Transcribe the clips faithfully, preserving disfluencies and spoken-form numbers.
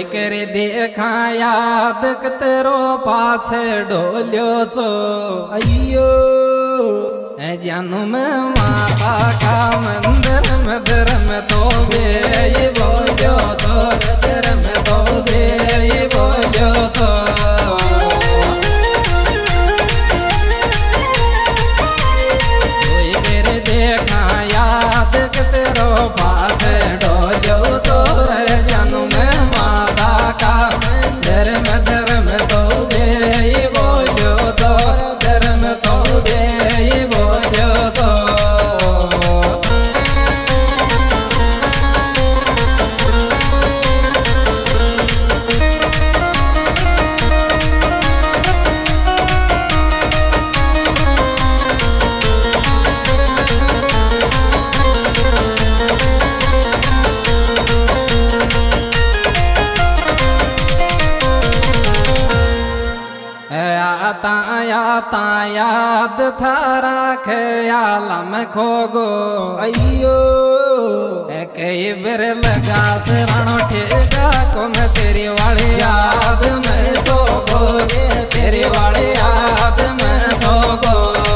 कर देखा याद तेरो पाछे डोल्यो छो अयो जानू में माता का मंदिर में धर्म तो बे बोलो तो धर्म तो बे बोलो तो कोई कर देखा याद तेरो पाछे डोल्यो तो जानू में माता का मंदिर में धर्म तो बे बोलो तो धर्म तो बे आता याद थारा ख्याल में खोगो अयो कई बेर लगा सराणो ठेका को मैं तेरी वाली याद में सोगो गे तेरी वाली याद में सोगो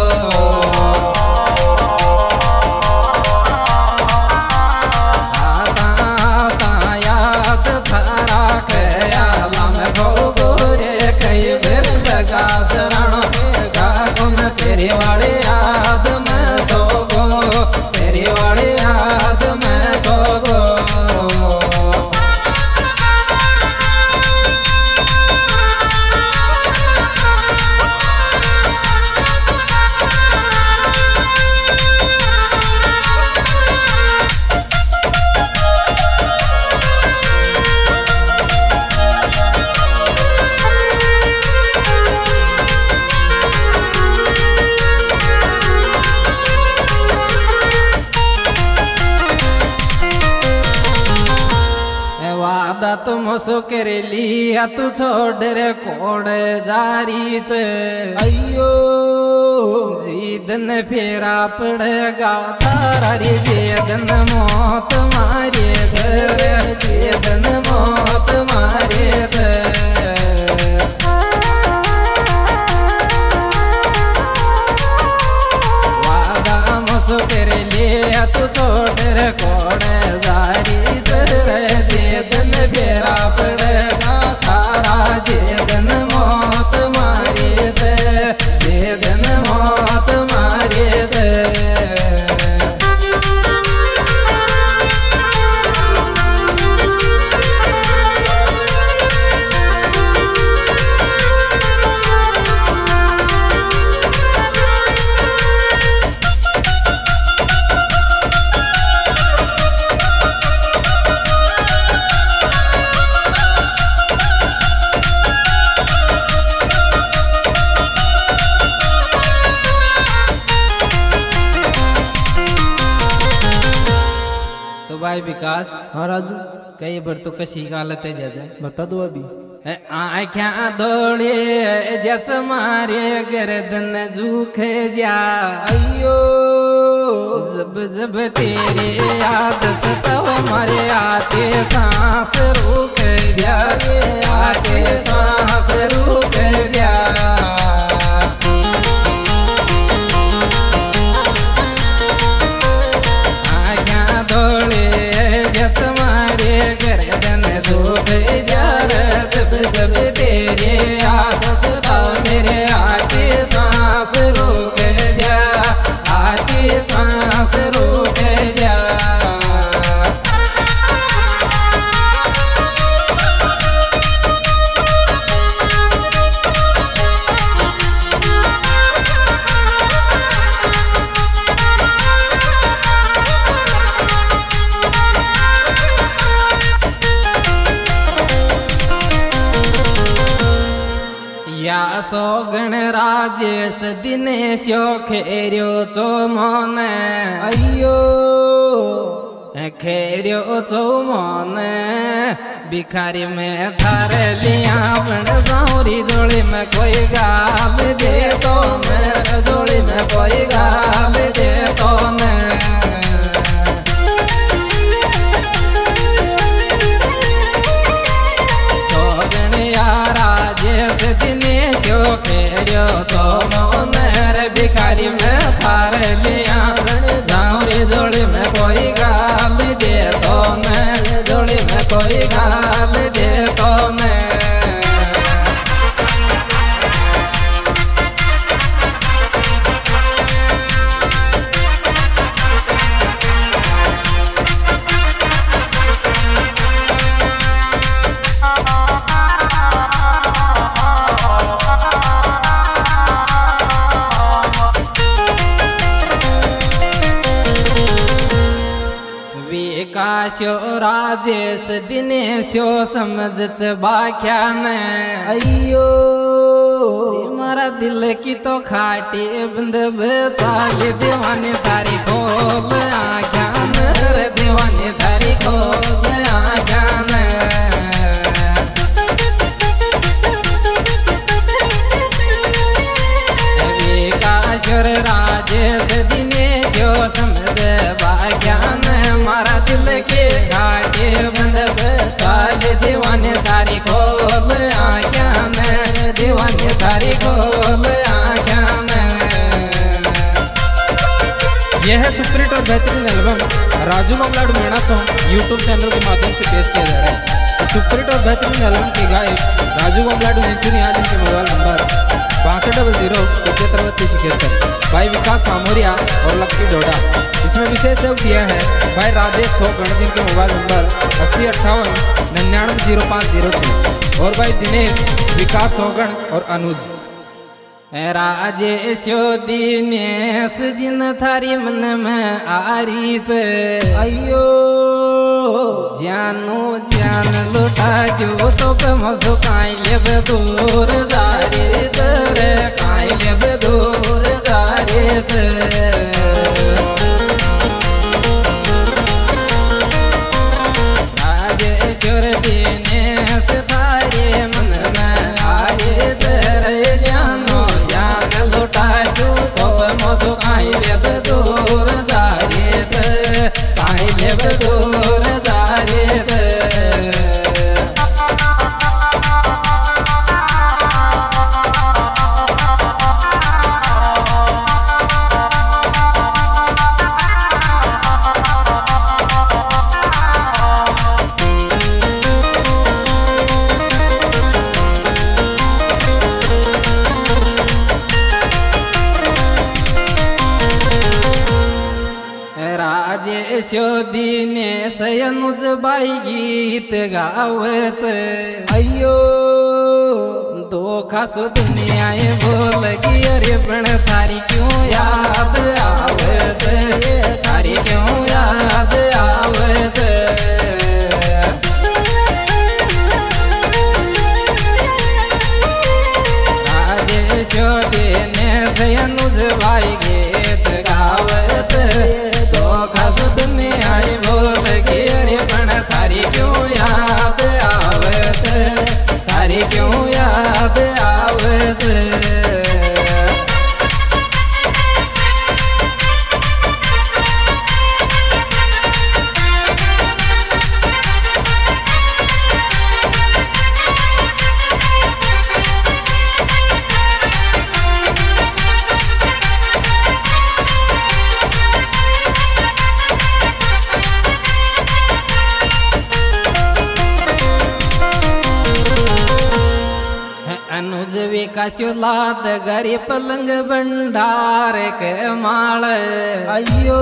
आता आता याद थारा ख्याल में खोगो रे कई बेर लगा सराणो तेरी वाली याद में सोगो तेरी वाली याद में सोगो तुम सो कर लिया तू छोड़ रे कोड़े जारी चे अयो जीदन फेरा पड़ेगा तारा रे जीदन मौत मारे धरे जीदन मौत मारे थे वादा मुसो कर लिया तू छोड़ रे कोड़े जारी चे जीदन फेरा पड़ेगा थारा जीदन मौत मारे थे जीदन मौत मारे थे भाई विकास हाँ राजू कई बार तो कशी हालत है जा बता दो अभी आख्या दौड़े जच मारे गर्दन झूखे जा अयो जब जब तेरी याद सताव मारे आते सांस रुक जा आते सांस रुक जा जब तेरे याद सताव मेरे आके सांस रुक जा आके सांस रुक जा सोगण राजेश दिनेश खेरियो चो मन अयो खेरियो चो मन भिखारी में थार लिया बन साउरी जोड़ी में कोई गाल दे तो न जोड़ी में कोई गाल दे तो न फेरियो सोनो नर भिखारी में थार लिया जाऊरी जोड़ी में कोई गाल दे तो न जोड़ी में कोई गाल दे तो न विकासो राजेश दिनेशो समझ बाख्या में अयो मारा दिल की तो खाटी बंद बचाए दीवाने तारी खोल आख्या रे दीवाने तारी खोल आख्या विकासो राजेश दिनेशो समझ बाख्या मारा दिल के घाटे बंद बचाए दीवाने तारी खोल आख्या में दीवाने तारी खोल आख्या में। यह है सुपरहिट और बेहतरीन एल्बम राजू ममलाडू मीणा सॉन्ग यूट्यूब चैनल के माध्यम से पेश किया जा रहा है। सुपरहिट और बेहतरीन एल्बम के गायक राजू ममलाडू निंचुनी आज इनके मोबाइल नंबर बासठ डबल जीरो पचहत्तर बत्तीस इकहत्तर भाई विकास सामोरिया और लक्की डोडा। इसमें विशेष सहयोग दिया है भाई राजेश सोगण जिनके मोबाइल नंबर अस्सी अट्ठावन निन्यानवे जीरो पाँच जीरो छः और भाई दिनेश विकास सोगण और अनुज। राजेशो दिनेश जिन थारी मन में आरी अयो जानू जान लुटा जो तो मसो काई ले दूर जारे रे काई ले दूर जारे राजेश्वर दिनेश थारे मन में आरे रे जानू जान लुटा जो तो मसो काई ले दूर जारे काई ले दूर जारे राजेशो दिनेश अनुज बाई गीत गावच अयो धोखा सो दुनिया बोल गी अरे पण थारी क्यों याद आवत थारी क्यों याद आवत राजेशो दिनेश अनुज बाई गीत गावत धोखा सो दुनिया बोल गी अरे पण थारी क्यों याद आवत थारी क्यों याद आवत। अनुज विकासो लाद गरी पलंग भंडार के माल अयो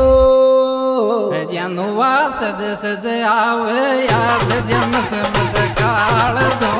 जानू वा सज सज आव याद जमस मस काल